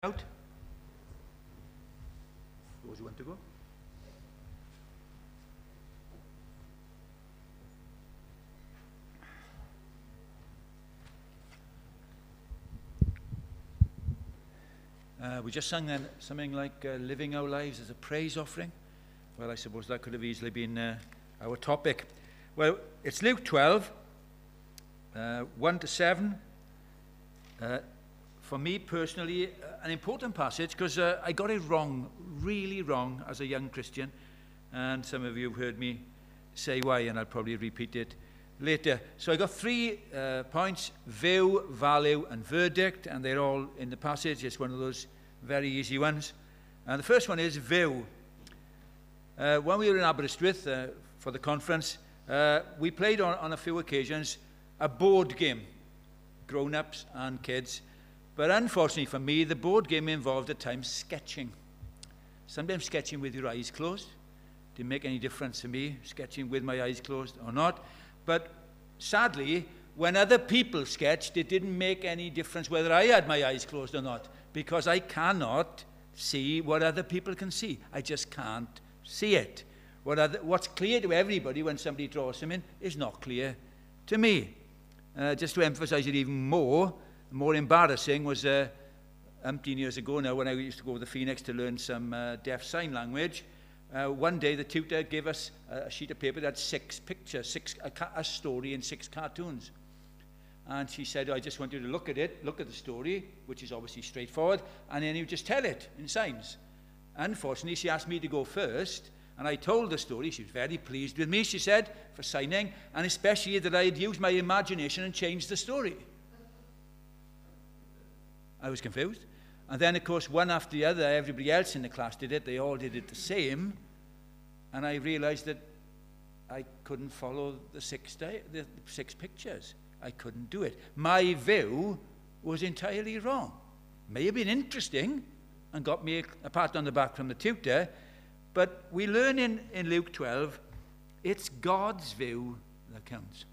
Out. Those who want to go. We just sang then something like living our lives as a praise offering. Well, I suppose that could have easily been our topic. Well, it's Luke 12, 1 to 7. For me personally, an important passage because I got it wrong, really wrong as a young Christian. And some of you have heard me say why, and I'll probably repeat it later. So I got 3 points: view, value, and verdict, and they're all in the passage. It's one of those very easy ones. And the first one is view. When we were in Aberystwyth for the conference, we played on a few occasions a board game, grown-ups and kids. But unfortunately for me, the board game involved at times sketching. Sometimes sketching with your eyes closed. Didn't make any difference to me, sketching with my eyes closed or not. But sadly, when other people sketched, it didn't make any difference whether I had my eyes closed or not, because I cannot see what other people can see. I just can't see it. What's clear to everybody when somebody draws something is not clear to me. Just to emphasize it even more embarrassing was umpteen years ago now, when I used to go to the Phoenix to learn some deaf sign language. One day the tutor gave us a sheet of paper that had 6 pictures, a story and 6 cartoons. And she said, I just want you to look at it, look at the story, which is obviously straightforward, and then you just tell it in signs. Unfortunately, she asked me to go first, and I told the story. She was very pleased with me, she said, for signing, and especially that I had used my imagination and changed the story. I was confused. And then, of course, one after the other, everybody else in the class did it. They all did it the same. And I realized that I couldn't follow the 6 pictures. I couldn't do it. My view was entirely wrong. May have been interesting and got me a pat on the back from the tutor, but we learn in Luke 12, it's God's view that counts.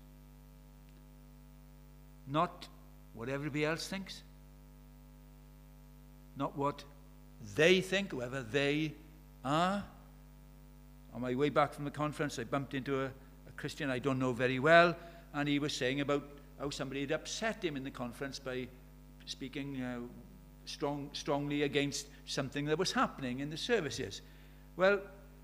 Not what everybody else thinks. Not what they think, whoever they are. On my way back from the conference, I bumped into a Christian I don't know very well, and he was saying about how somebody had upset him in the conference by speaking strongly against something that was happening in the services. Well,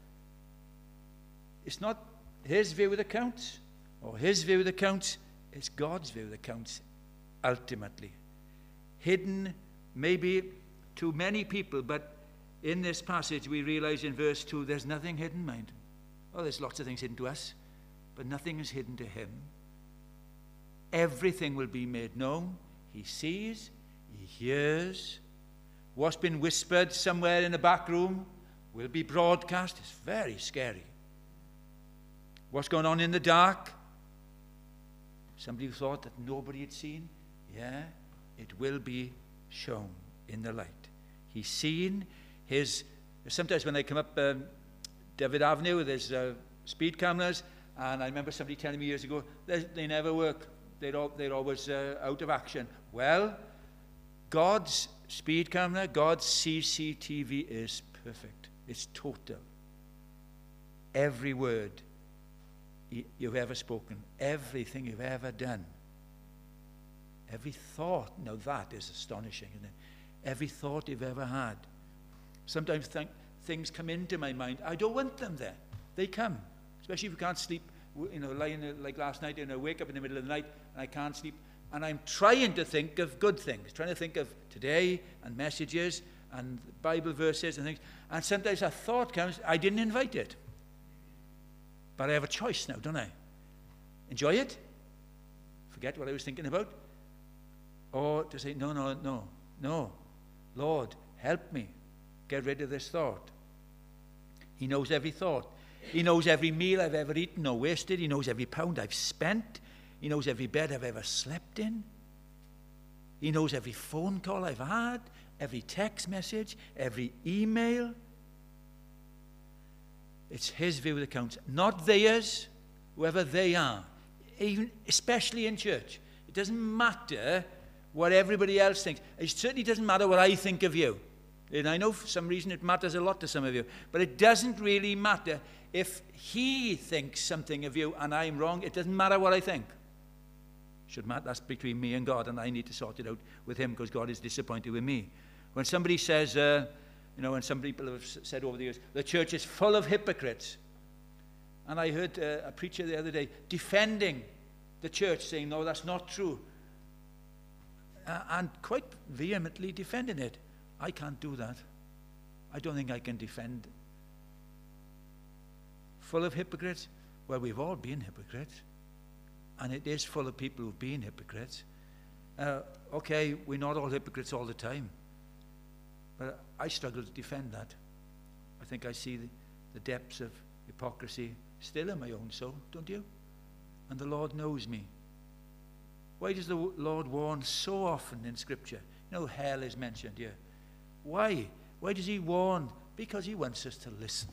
it's not his view that counts, or his view that counts, it's God's view that counts, ultimately. Hidden, maybe to many people, but in this passage we realize in verse 2 there's nothing hidden, mind. Oh, there's lots of things hidden to us, but nothing is hidden to him. Everything will be made known. He sees, he hears. What's been whispered somewhere in a back room will be broadcast. It's very scary. What's going on in the dark? Somebody who thought that nobody had seen, yeah, it will be shown in the light. He's seen his. Sometimes when I come up David Avenue, there's speed cameras, and I remember somebody telling me years ago they never work. They're always out of action. Well, God's speed camera, God's CCTV is perfect. It's total. Every word you've ever spoken, everything you've ever done, every thought. Now that is astonishing, isn't it? Every thought you've ever had. Sometimes things come into my mind. I don't want them there. They come, especially if you can't sleep. Lying like last night, I wake up in the middle of the night and I can't sleep, and I'm trying to think of good things, trying to think of today and messages and Bible verses and things. And sometimes a thought comes. I didn't invite it, but I have a choice now, don't I? Enjoy it, forget what I was thinking about, or to say no. Lord, help me get rid of this thought. He knows every thought. He knows every meal I've ever eaten or wasted. He knows every pound I've spent. He knows every bed I've ever slept in. He knows every phone call I've had, every text message, every email. It's his view that counts, not theirs, whoever they are, even especially in church. It doesn't matter what everybody else thinks. It certainly doesn't matter what I think of you. And I know for some reason it matters a lot to some of you. But it doesn't really matter if he thinks something of you and I'm wrong. It doesn't matter what I think. Should matter. That's between me and God, and I need to sort it out with him because God is disappointed with me. When somebody says, when some people have said over the years, the church is full of hypocrites. And I heard a preacher the other day defending the church, saying, no, that's not true. And quite vehemently defending it. I can't do that. I don't think I can defend. Full of hypocrites? Well, we've all been hypocrites. And it is full of people who've been hypocrites. Okay, we're not all hypocrites all the time. But I struggle to defend that. I think I see the depths of hypocrisy still in my own soul, don't you? And the Lord knows me. Why does the Lord warn so often in Scripture? You know, hell is mentioned here. Why? Why does he warn? Because he wants us to listen.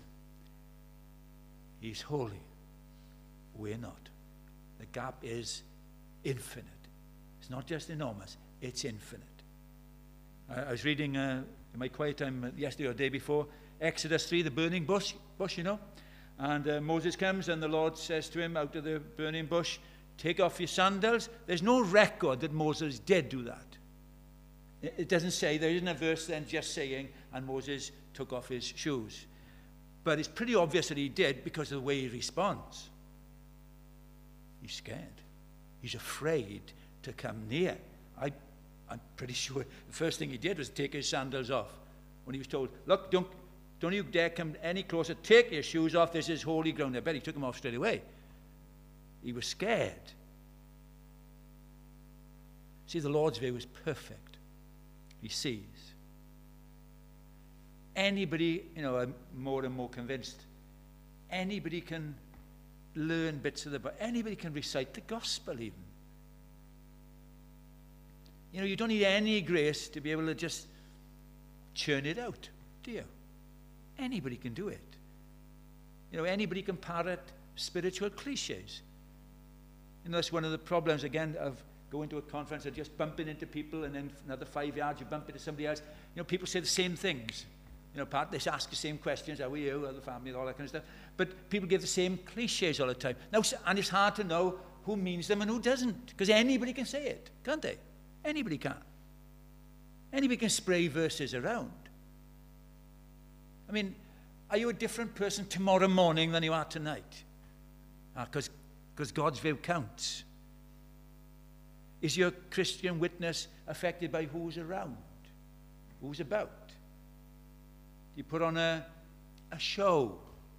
He's holy. We're not. The gap is infinite. It's not just enormous, it's infinite. I was reading in my quiet time yesterday or the day before, Exodus 3, the burning bush, you know. And Moses comes and the Lord says to him out of the burning bush, take off your sandals. There's no record that Moses did do that. It doesn't say, there isn't a verse then just saying, and Moses took off his shoes. But it's pretty obvious that he did because of the way he responds. He's scared. He's afraid to come near. I'm pretty sure the first thing he did was take his sandals off. When he was told, look, don't you dare come any closer. Take your shoes off. This is holy ground. I bet he took them off straight away. He was scared. See, the Lord's view is perfect. He sees. Anybody, I'm more and more convinced, anybody can learn bits of the Bible. Anybody can recite the gospel even. You don't need any grace to be able to just churn it out, do you? Anybody can do it. Anybody can parrot spiritual cliches. That's one of the problems, again, of going to a conference and just bumping into people, and then another 5 yards you bump into somebody else. People say the same things. They ask the same questions, how are you, how are the family, all that kind of stuff. But people give the same cliches all the time. Now, and it's hard to know who means them and who doesn't, because anybody can say it, can't they? Anybody can. Anybody can spray verses around. I mean, are you a different person tomorrow morning than you are tonight? Because God's view counts. Is your Christian witness affected by who's around? Who's about? Do you put on a show?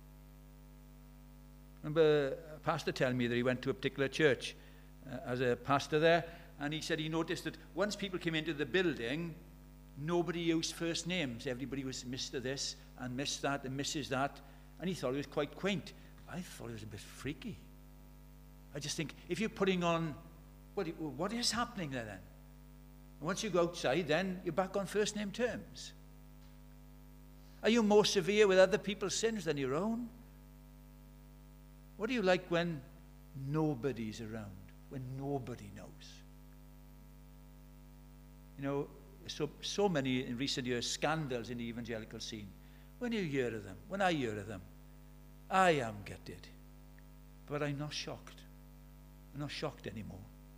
I remember a pastor telling me that he went to a particular church as a pastor there, and he said he noticed that once people came into the building, nobody used first names. Everybody was Mr. this and Miss that and Mrs. that, and he thought it was quite quaint. I thought it was a bit freaky. I just think, if you're putting on, what is happening there then? Once you go outside, then you're back on first name terms. Are you more severe with other people's sins than your own? What do you like when nobody's around, when nobody knows? So many in recent years scandals in the evangelical scene. When you hear of them, when I hear of them, I am gutted. But I'm not shocked. I'm not shocked anymore.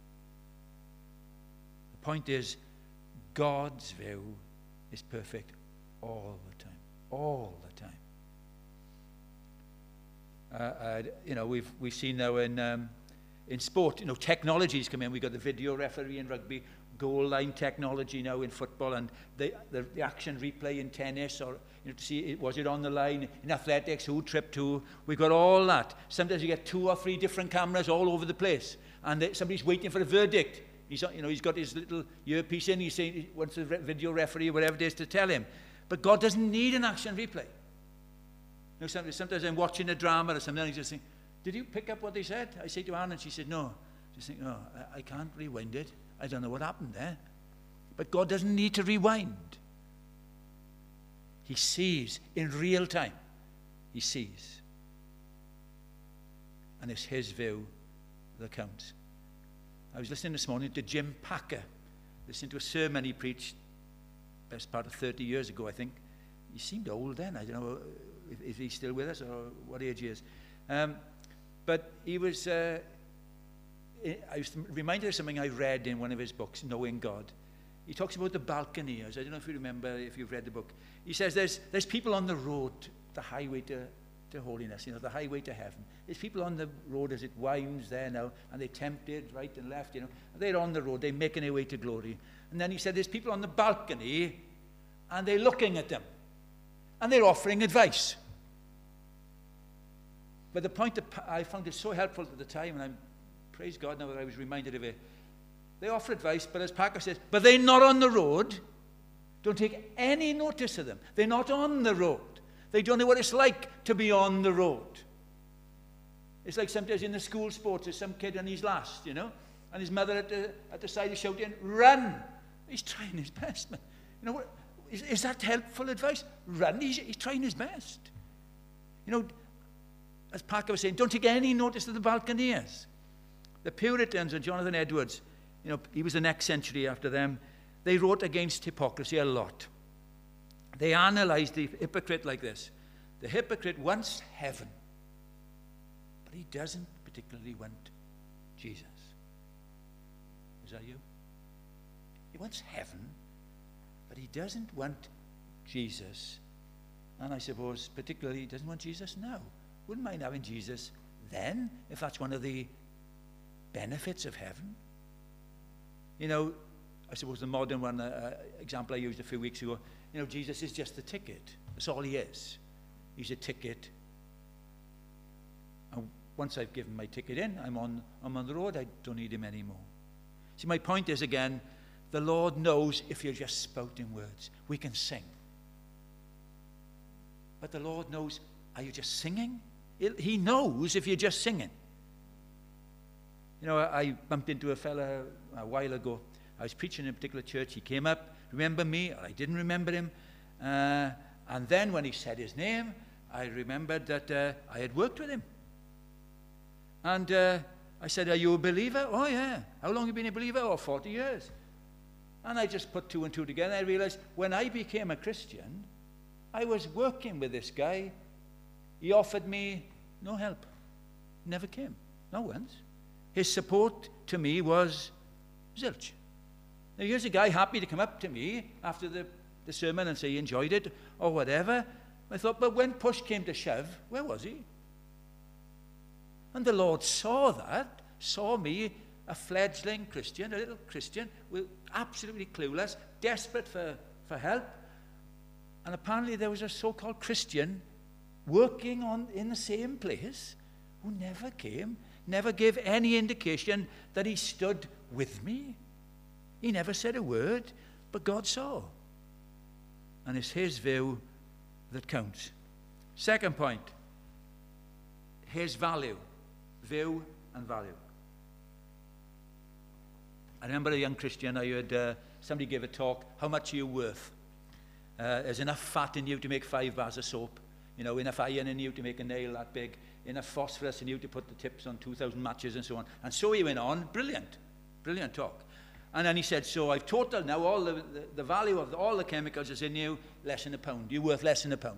The point is, God's view is perfect all the time. All the time. We've seen now in sport, technology's come in. We've got the video referee in rugby, goal line technology now in football, and the action replay in tennis, or to see was it on the line in athletics, who tripped who. We've got all that. Sometimes you get 2 or 3 different cameras all over the place, and somebody's waiting for a verdict. He's got his little earpiece in. He's saying he wants the video referee, whatever it is, to tell him. But God doesn't need an action replay. Sometimes I'm watching a drama or something, and I just think, did you pick up what they said? I say to Anne, and she said, no. I just think, no, I can't rewind it. I don't know what happened there. But God doesn't need to rewind. He sees in real time. He sees. And it's his view that counts. I was listening this morning to Jim Packer. listening to a sermon he preached, best part of 30 years ago, I think. He seemed old then. I don't know if he's still with us or what age he is. But he was, I was reminded of something I read in one of his books, Knowing God. He talks about the balconiers. I don't know if you remember, if you've read the book. He says there's people on the road, the highway to holiness, the highway to heaven. There's people on the road as it winds there now, and they're tempted right and left, They're on the road, they're making their way to glory. And then he said there's people on the balcony, and they're looking at them, and they're offering advice. But the point that I found it so helpful at the time, and I praise God now that I was reminded of it, they offer advice, but as Parker says, but they're not on the road. Don't take any notice of them. They're not on the road. They don't know what it's like to be on the road. It's like sometimes in the school sports, there's some kid and he's last, and his mother at the side is shouting, run. He's trying his best, man. Is that helpful advice? Run. He's trying his best. As Parker was saying, don't take any notice of the balconiers. The Puritans and Jonathan Edwards, he was the next century after them. They wrote against hypocrisy a lot. They analyzed the hypocrite like this. The hypocrite wants heaven, but he doesn't particularly want Jesus. Is that you? He wants heaven, but he doesn't want Jesus. And I suppose particularly he doesn't want Jesus now. Wouldn't mind having Jesus then, if that's one of the benefits of heaven. I suppose the modern one, example I used a few weeks ago, Jesus is just a ticket. That's all he is. He's a ticket. And once I've given my ticket in, I'm on the road. I don't need him anymore. See, my point is, again, the Lord knows if you're just spouting words. We can sing. But the Lord knows, are you just singing? He knows if you're just singing. I bumped into a fella a while ago. I was preaching in a particular church. He came up, remember me, or I didn't remember him. And then when he said his name, I remembered that I had worked with him. And I said, are you a believer? Oh, yeah. How long have you been a believer? Oh, 40 years. And I just put two and two together. I realized when I became a Christian, I was working with this guy. He offered me no help. Never came. Not once. His support to me was zilch. Now, here's a guy happy to come up to me after the sermon and say he enjoyed it or whatever. I thought, but when push came to shove, where was he? And the Lord saw that, saw me, a fledgling Christian, a little Christian, absolutely clueless, desperate for help. And apparently there was a so-called Christian working in the same place who never came, never gave any indication that he stood with me. He never said a word, but God saw. And it's his view that counts. Second point, his value. View and value. I remember a young Christian, I heard somebody give a talk, how much are you worth? There's enough fat in you to make 5 bars of soap. Enough iron in you to make a nail that big. Enough phosphorus in you to put the tips on 2,000 matches and so on. And so he went on. Brilliant talk. And then he said, so I've totaled now all the value of all the chemicals is in you, less than £1. You're worth less than £1.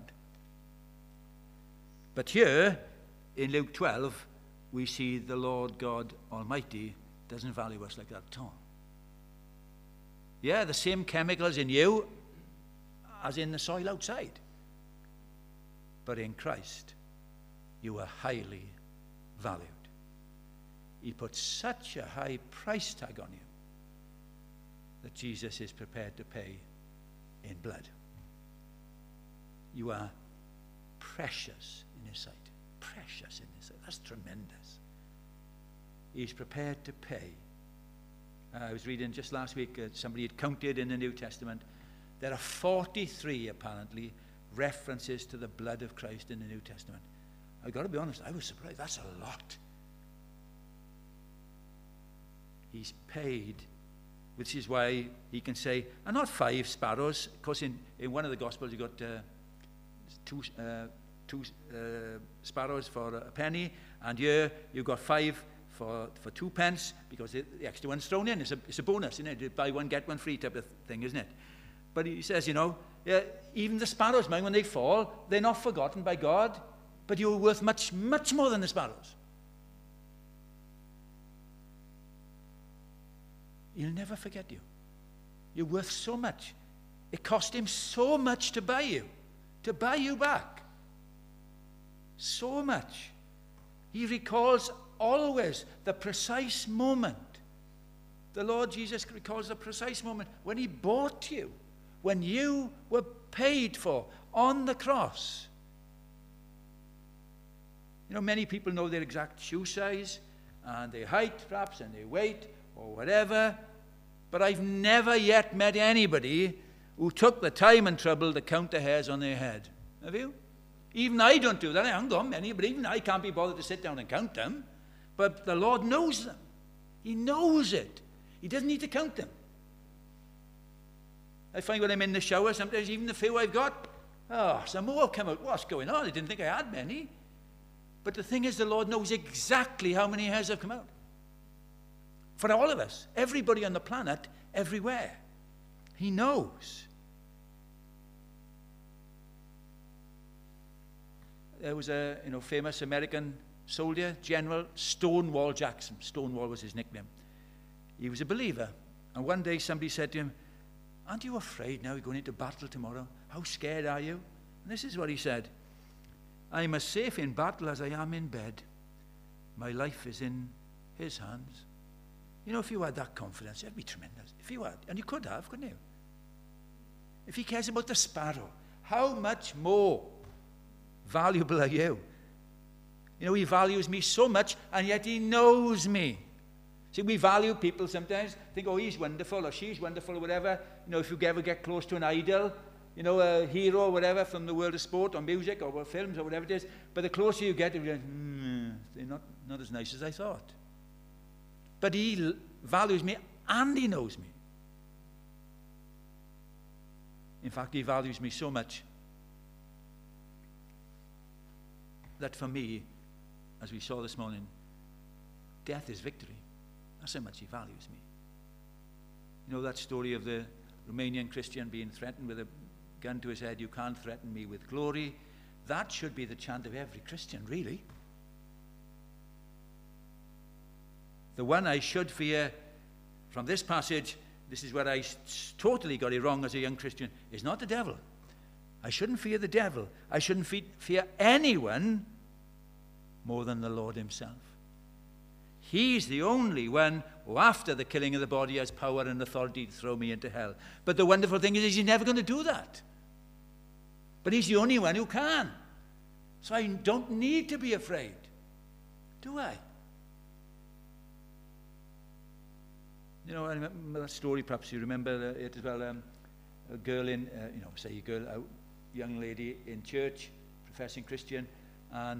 But here, in Luke 12, we see the Lord God Almighty doesn't value us like that at all. Yeah, the same chemicals in you as in the soil outside. But in Christ, you are highly valued. He put such a high price tag on you that Jesus is prepared to pay in blood. You are precious in his sight. Precious in his sight. That's tremendous. He's prepared to pay. I was reading just last week, somebody had counted in the New Testament. There are 43, apparently, references to the blood of Christ in the New Testament. I've got to be honest, I was surprised. That's a lot. He's paid, which is why he can say, and not 5 sparrows. Of course, in one of the Gospels, you got two sparrows for a penny, and here you've got five for 2 pence, because the extra one's thrown in. It's a bonus, isn't it? Buy one, get one free type of thing, isn't it? But he says, even the sparrows, mind, when they fall, they're not forgotten by God, but you're worth much, much more than the sparrows. He'll never forget you. You're worth so much. It cost him so much to buy you back. So much. He recalls always the precise moment. The Lord Jesus recalls the precise moment when he bought you, when you were paid for on the cross. Many people know their exact shoe size and their height, perhaps, and their weight, or whatever, but I've never yet met anybody who took the time and trouble to count the hairs on their head. Have you? Even I don't do that. I haven't got many, but even I can't be bothered to sit down and count them. But the Lord knows them. He knows it. He doesn't need to count them. I find when I'm in the shower, sometimes even the few I've got, some more come out. What's going on? I didn't think I had many. But the thing is, the Lord knows exactly how many hairs have come out. For all of us, everybody on the planet, everywhere. He knows. There was a famous American soldier, General Stonewall Jackson. Stonewall was his nickname. He was a believer. And one day somebody said to him, "Aren't you afraid now you're going into battle tomorrow? How scared are you?" And this is what he said: "I'm as safe in battle as I am in bed. My life is in his hands." If you had that confidence, it'd be tremendous. If you had, and you could have, couldn't you? If he cares about the sparrow, how much more valuable are you? He values me so much, and yet he knows me. See, we value people sometimes, think, oh, he's wonderful, or she's wonderful, or whatever. If you ever get close to an idol, a hero or whatever from the world of sport or music or films or whatever it is, but the closer you get, you're not as nice as I thought. But he values me and he knows me. In fact, he values me so much that for me, as we saw this morning, death is victory. That's how much he values me. That story of the Romanian Christian being threatened with a gun to his head, "You can't threaten me with glory." That should be the chant of every Christian, really. The one I should fear from this passage, this is where I totally got it wrong as a young Christian, is not the devil. I shouldn't fear the devil. I shouldn't fear anyone more than the Lord himself. He's the only one who, after the killing of the body, has power and authority to throw me into hell. But the wonderful thing is he's never going to do that. But he's the only one who can. So I don't need to be afraid, do I? I remember that story, perhaps you remember it as well. A girl in, a young lady in church, professing Christian, and,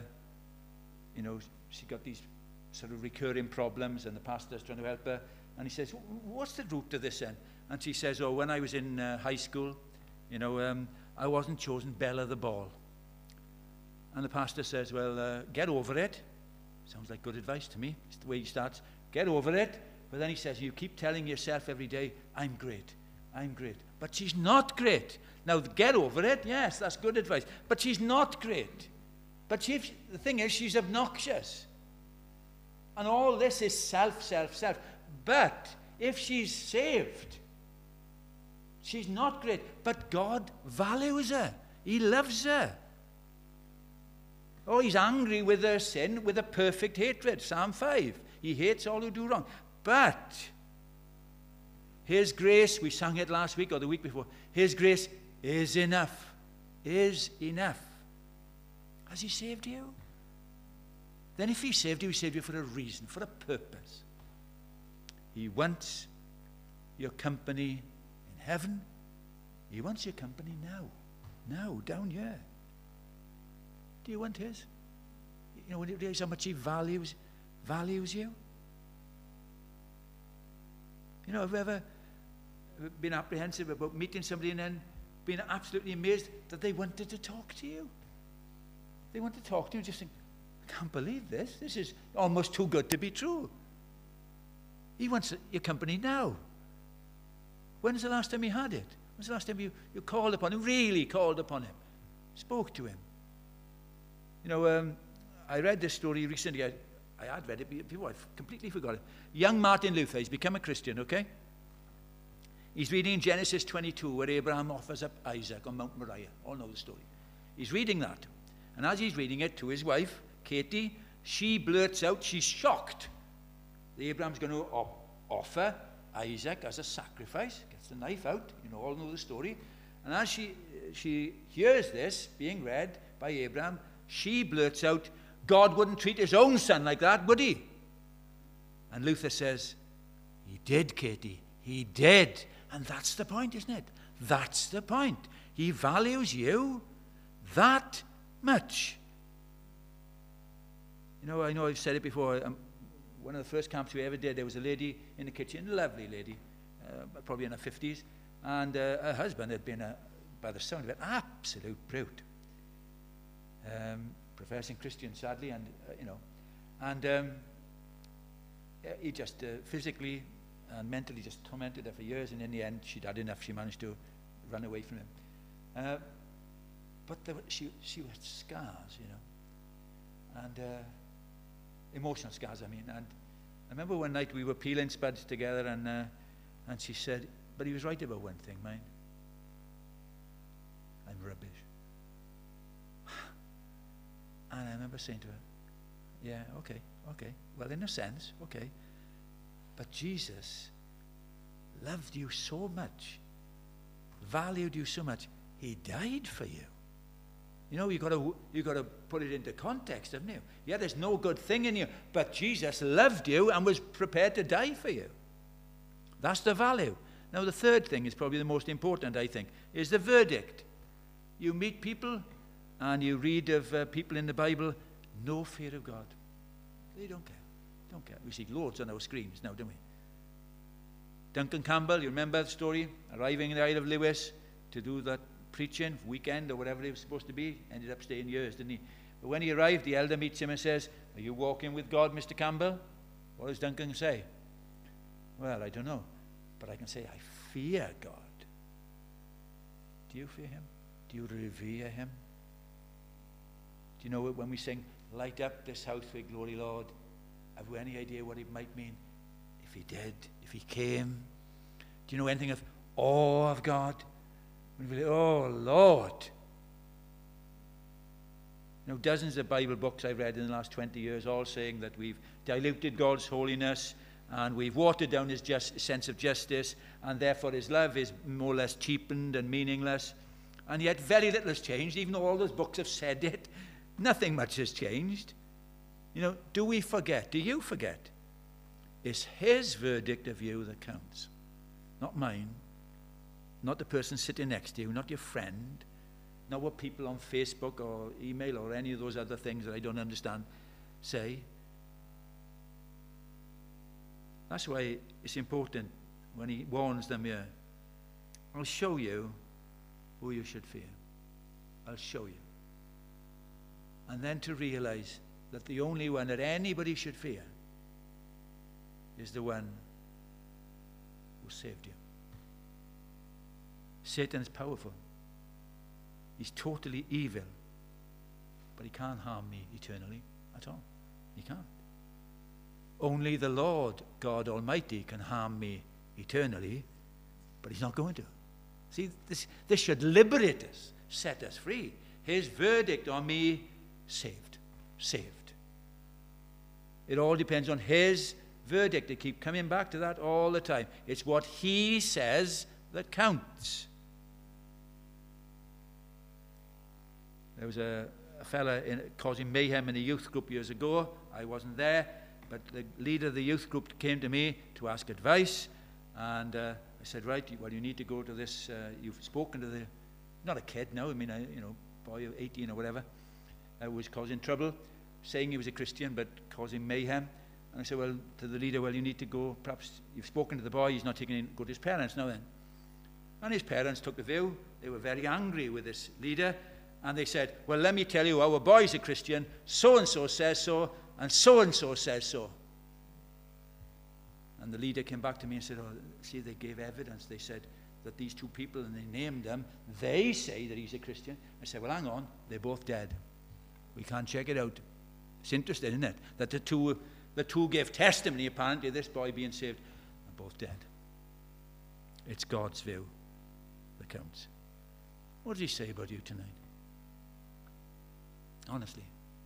she got these sort of recurring problems, and the pastor's trying to help her. And he says, "What's the root to this then?" And she says, "Oh, when I was in high school, I wasn't chosen belle of the ball." And the pastor says, "Well, get over it." Sounds like good advice to me. It's the way he starts. Get over it. But then he says, you keep telling yourself every day, "I'm great, I'm great." But she's not great. Now, get over it. Yes, that's good advice. But she's not great. But the thing is, she's obnoxious. And all this is self. But if she's saved, she's not great. But God values her. He loves her. Oh, he's angry with her sin with a perfect hatred. Psalm 5. He hates all who do wrong. But his grace, we sang it last week or the week before, his grace is enough. Is enough. Has he saved you? Then if he saved you for a reason, for a purpose. He wants your company in heaven. He wants your company now. Now, down here. Do you want his? When you realize how much he values you? Have you ever been apprehensive about meeting somebody and then being absolutely amazed that they wanted to talk to you? They want to talk to you and just think, I can't believe this. This is almost too good to be true. He wants your company now. When's the last time he had it? When's the last time you called upon him, really called upon him, spoke to him? You know, I read this story recently. I had read it before. I've completely forgot it. Young Martin Luther, he's become a Christian, okay? He's reading Genesis 22, where Abraham offers up Isaac on Mount Moriah. All know the story. He's reading that. And as he's reading it to his wife, Katie, she blurts out, she's shocked that Abraham's going to offer Isaac as a sacrifice. Gets the knife out. You know, all know the story. And as she hears this being read by Abraham, she blurts out, God wouldn't treat his own son like that, would he? And Luther says, he did, Katie. He did. And that's the point, isn't it? That's the point. He values you that much. You know, I know I've said it before. One of the first camps we ever did, there was a lady in the kitchen, a lovely lady, probably in her 50s, and her husband had been, by the sound of it, absolute brute. Professing Christian, sadly, and, you know, and he just physically and mentally just tormented her for years, and in the end, she'd had enough. She managed to run away from him. But she had scars, you know, and emotional scars, I mean. And I remember one night we were peeling spuds together, and she said, but he was right about one thing, mine. I'm rubbish. And I remember saying to her, yeah, okay, well, in a sense, okay. But Jesus loved you so much, valued you so much, he died for you. You know, you got to put it into context, haven't you? Yeah, there's no good thing in you, but Jesus loved you and was prepared to die for you. That's the value. Now, the third thing is probably the most important, I think, is the verdict. You meet people and you read of people in the Bible, no fear of God. They don't care. Don't care. We see loads on our screens now, don't we? Duncan Campbell, you remember the story? Arriving in the Isle of Lewis to do that preaching weekend or whatever it was supposed to be. Ended up staying years, didn't he? But when he arrived, the elder meets him and says, are you walking with God, Mr. Campbell? What does Duncan say? Well, I don't know. But I can say, I fear God. Do you fear him? Do you revere him? Do you know when we sing, light up this house with glory, Lord? Have we any idea what it might mean? If he did, if he came. Do you know anything of awe of God? Oh, Lord. You know, dozens of Bible books I've read in the last 20 years, all saying that we've diluted God's holiness and we've watered down his sense of justice, and therefore his love is more or less cheapened and meaningless. And yet very little has changed, even though all those books have said it. Nothing much has changed. You know, do we forget? Do you forget? It's his verdict of you that counts, not mine. Not the person sitting next to you, not your friend, not what people on Facebook or email or any of those other things that I don't understand say. That's why it's important when he warns them here. I'll show you who you should fear. I'll show you. And then to realize that the only one that anybody should fear is the one who saved you. Satan is powerful. He's totally evil. But he can't harm me eternally at all. He can't. Only the Lord God Almighty can harm me eternally, but he's not going to. See, this should liberate us, set us free. His verdict on me, saved. Saved. It all depends on his verdict. I keep coming back to that all the time. It's what he says that counts. There was a fella causing mayhem in a youth group years ago. I wasn't there, but the leader of the youth group came to me to ask advice, and I said, right, well, you need to go to this, you've spoken to not a kid now, I mean, boy of 18 or whatever, who was causing trouble, saying he was a Christian, but causing mayhem. And I said, well, to the leader, well, you need to go, perhaps you've spoken to the boy, he's not taking in, go to his parents now then. And his parents took the view. They were very angry with this leader, And they said, well, let me tell you, our boy's a Christian, so-and-so says so, and so says so. And the leader came back to me and said, oh, see, they gave evidence. They said that these two people, and they named them, they say that he's a Christian. I said, well, hang on, they're both dead. We can't check it out. It's interesting, isn't it? That the two gave testimony, apparently, this boy being saved, are both dead. It's God's view that counts. What does he say about you tonight? Honestly.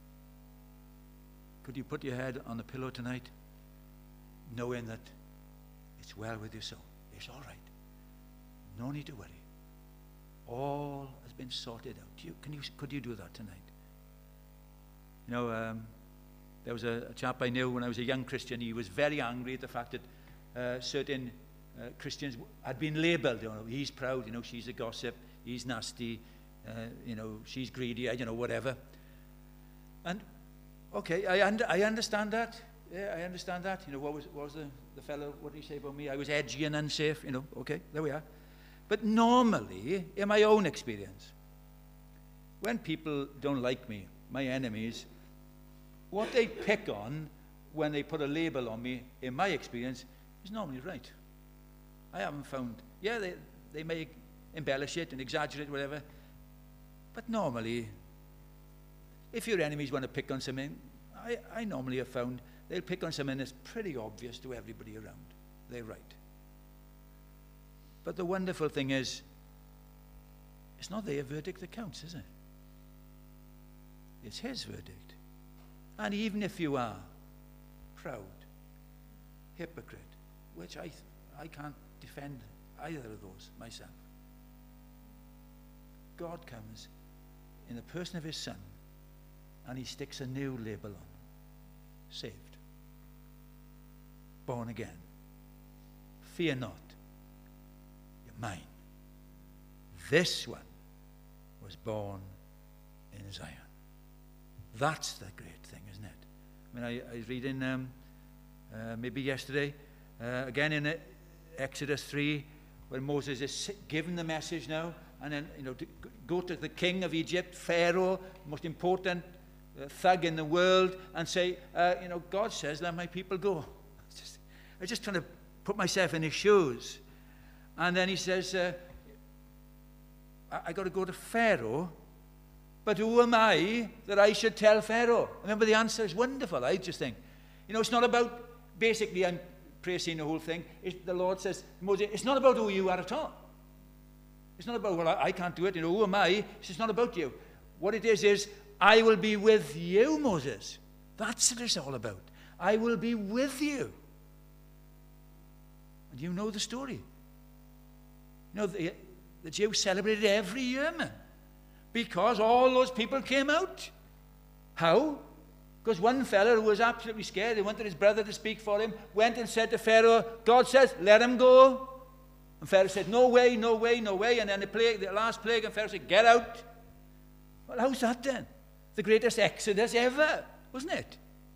Could you put your head on the pillow tonight, knowing that it's well with your soul? It's all right. No need to worry. All has been sorted out. Could you do that tonight? You know, there was a chap I knew when I was a young Christian. He was very angry at the fact that certain Christians had been labelled. You know, he's proud. You know, she's a gossip. He's nasty. You know, she's greedy. You know, whatever. And okay, I understand that. Yeah, I understand that. You know, what was the fellow? What did he say about me? I was edgy and unsafe. You know, okay, there we are. But normally, in my own experience, when people don't like me, my enemies, what they pick on when they put a label on me, in my experience, is normally right. I haven't found, yeah, they may embellish it and exaggerate, whatever, but normally, if your enemies want to pick on something, I normally have found they'll pick on something that's pretty obvious to everybody around. They're right. But the wonderful thing is, it's not their verdict that counts, is it? It's his verdict. And even if you are proud, hypocrite, which I can't defend either of those myself, God comes in the person of his Son, and he sticks a new label on. Saved. Born again. Fear not. You're mine. This one was born in Zion. That's the great thing, isn't it? I mean, I was reading maybe yesterday, again in Exodus 3, where Moses is given the message now, and then, you know, to go to the king of Egypt, Pharaoh, most important thug in the world, and say, you know, God says, let my people go. I was just trying to put myself in his shoes. And then he says, I got to go to Pharaoh, but who am I that I should tell Pharaoh? Remember, the answer is wonderful. I just think, you know, it's not about, basically, I'm praising the whole thing. The Lord says, Moses, it's not about who you are at all. It's not about, well, I can't do it. You know, who am I? It's not about you. What it is I will be with you, Moses. That's what it's all about. I will be with you. And you know the story. You know, the Jews celebrated every year, man, because all those people came out. How? Because one fellow who was absolutely scared, he wanted his brother to speak for him, went and said to Pharaoh, God says, let him go. And Pharaoh said, no way, no way, no way. And then the last plague, and Pharaoh said, get out. Well, how's that then? The greatest exodus ever, wasn't it?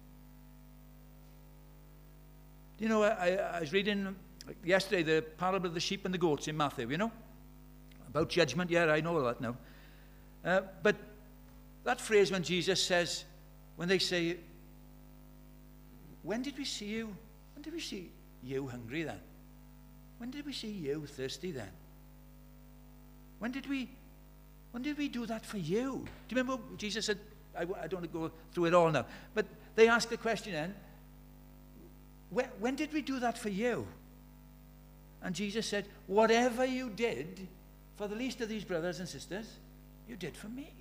You know, I was reading yesterday the parable of the sheep and the goats in Matthew, you know, about judgment. Yeah, I know all that now. But that phrase when Jesus says, when they say, when did we see you? When did we see you hungry then? When did we see you thirsty then? When did we do that for you? Do you remember Jesus said, I don't want to go through it all now, but they asked the question then, when did we do that for you? And Jesus said, whatever you did for the least of these brothers and sisters, you did for me.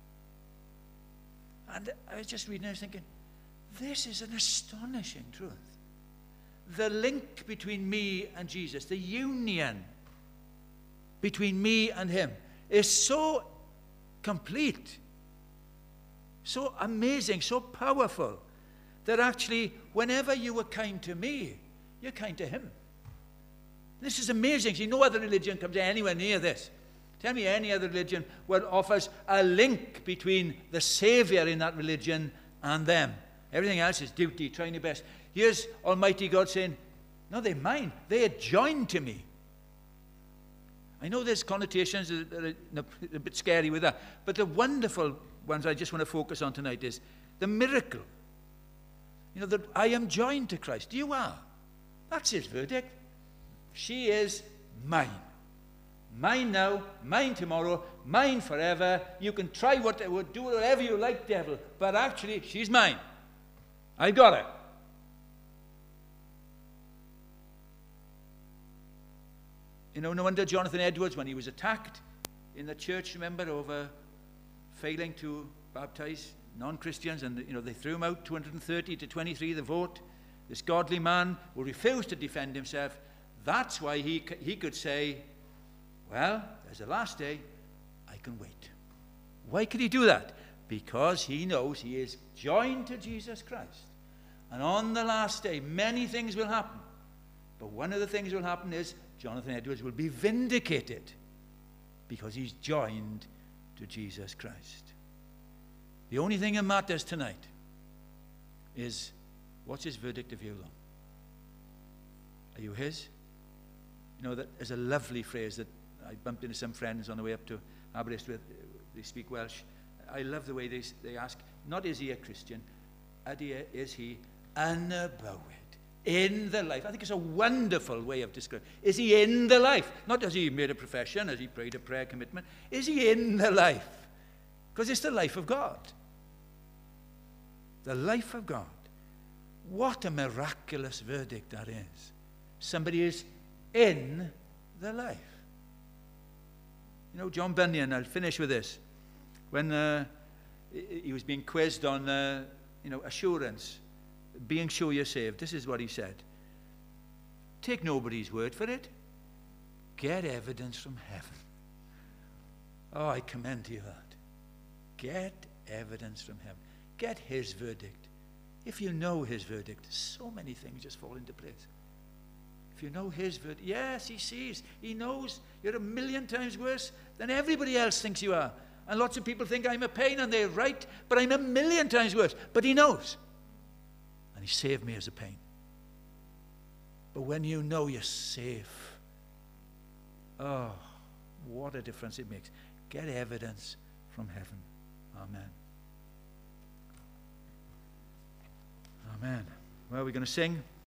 And I was just reading and I was thinking, this is an astonishing truth. The link between me and Jesus, the union between me and him, is so complete, so amazing, so powerful, that actually whenever you were kind to me, you're kind to him. This is amazing. See, no other religion comes anywhere near this. Tell me any other religion where offers a link between the Savior in that religion and them. Everything else is duty, trying your best. Here's Almighty God saying, no, they're mine. They are joined to me. I know there's connotations that are a bit scary with that, but the wonderful ones I just want to focus on tonight is the miracle. That I am joined to Christ. You are. That's his verdict. She is mine. Mine now, mine tomorrow, mine forever. You can try do whatever you like, devil, but actually, she's mine. I got her. No wonder Jonathan Edwards, when he was attacked in the church, remember, over failing to baptize non-Christians, and they threw him out, 230 to 23 the vote. This godly man who refused to defend himself. That's why he could say, well, there's a last day, I can wait. Why could he do that? Because he knows he is joined to Jesus Christ. And on the last day, many things will happen. But one of the things that will happen is Jonathan Edwards will be vindicated because he's joined to Jesus Christ. The only thing that matters tonight is, what's his verdict of you, though? Are you his? There's a lovely phrase that I bumped into some friends on the way up to Aberystwyth. They speak Welsh. I love the way they ask, not is he a Christian, is he unabowed in the life? I think it's a wonderful way of describing. Is he in the life? Not has he made a profession, has he prayed a prayer commitment. Is he in the life? Because it's the life of God. The life of God. What a miraculous verdict that is. Somebody is in the life. John Bunyan, I'll finish with this. When he was being quizzed on, assurance, being sure you're saved, this is what he said. Take nobody's word for it. Get evidence from heaven. Oh, I commend you that. Get evidence from heaven. Get his verdict. If you know his verdict, so many things just fall into place. If you know his verdict, yes, he sees, he knows you're 1,000,000 times worse than everybody else thinks you are. And lots of people think I'm a pain, and they're right, but I'm 1,000,000 times worse. But he knows. And he saved me as a pain. But when you know you're safe, oh, what a difference it makes. Get evidence from heaven. Amen. Amen. Well, we're going to sing.